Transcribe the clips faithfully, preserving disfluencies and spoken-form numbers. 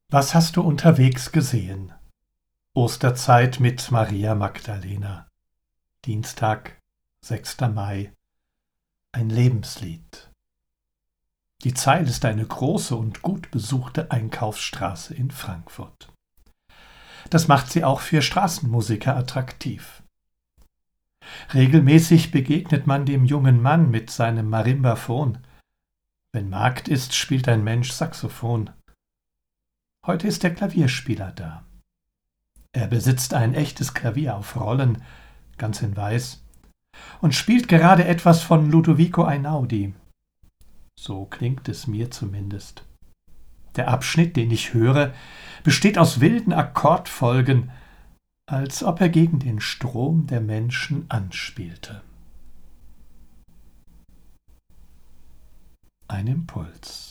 Was hast du unterwegs gesehen? Osterzeit mit Maria Magdalena. Dienstag, sechster Mai. Ein Lebenslied. Die Zeil ist eine große und gut besuchte Einkaufsstraße in Frankfurt. Das macht sie auch für Straßenmusiker attraktiv. Regelmäßig begegnet man dem jungen Mann mit seinem Marimbaphon. Wenn Markt ist, spielt ein Mensch Saxophon. Heute ist der Klavierspieler da. Er besitzt ein echtes Klavier auf Rollen, ganz in Weiß, und spielt gerade etwas von Ludovico Einaudi. So klingt es mir zumindest. Der Abschnitt, den ich höre, besteht aus wilden Akkordfolgen, als ob er gegen den Strom der Menschen anspielte. Ein Impuls.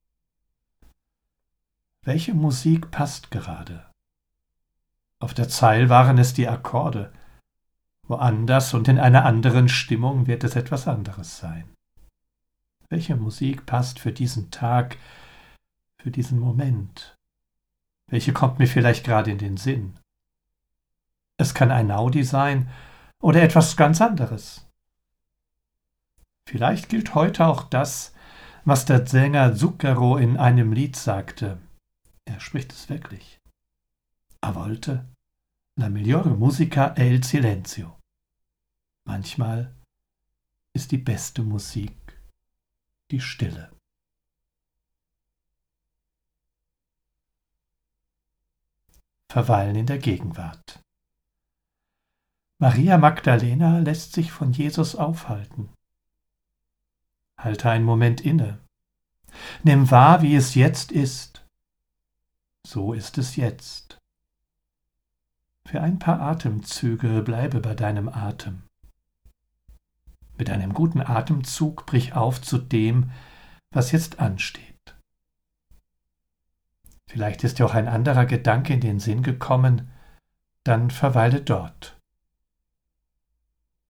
Welche Musik passt gerade? Auf der Zeil waren es die Akkorde. Woanders und in einer anderen Stimmung wird es etwas anderes sein. Welche Musik passt für diesen Tag, für diesen Moment? Welche kommt mir vielleicht gerade in den Sinn? Es kann Einaudi sein oder etwas ganz anderes. Vielleicht gilt heute auch das, was der Sänger Zucchero in einem Lied sagte. Er spricht es wirklich. A volte la migliore musica è il silenzio. Manchmal ist die beste Musik die Stille. Verweilen in der Gegenwart. Maria Magdalena lässt sich von Jesus aufhalten. Halte einen Moment inne. Nimm wahr, wie es jetzt ist. So ist es jetzt. Für ein paar Atemzüge bleibe bei deinem Atem. Mit einem guten Atemzug brich auf zu dem, was jetzt ansteht. Vielleicht ist dir auch ein anderer Gedanke in den Sinn gekommen, dann verweile dort.